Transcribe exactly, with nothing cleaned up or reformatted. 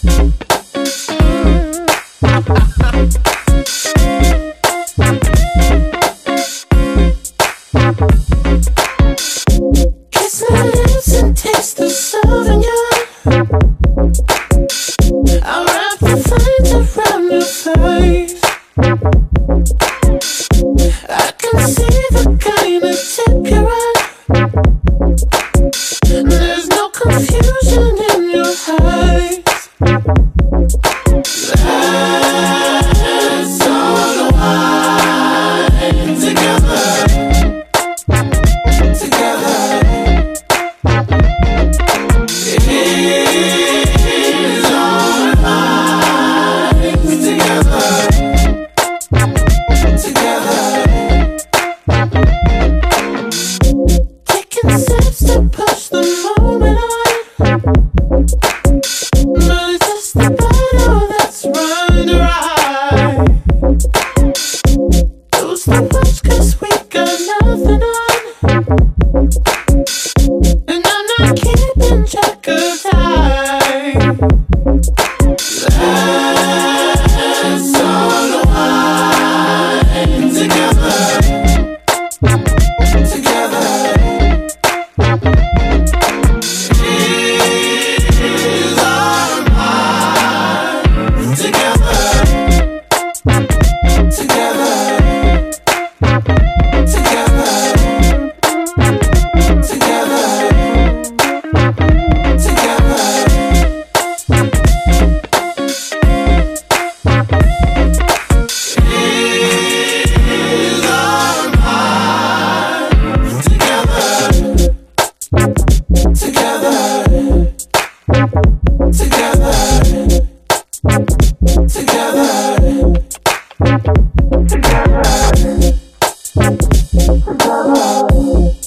Kiss my lips and taste the souvenir. I'll wrap the flames around your face. I can see the kind of tip you're on. There's no confusion in your eyes. Let's unwind together, together. It's our lives together, together. Taking steps to push the moment on. But it's just the battle that's run dry. Lose the watch cause we got nothing on. And I'm not keeping track of time. Let's unwind together, together. Is our mind together, together, together, together, together. Is our mind together, together, together, together, together, together.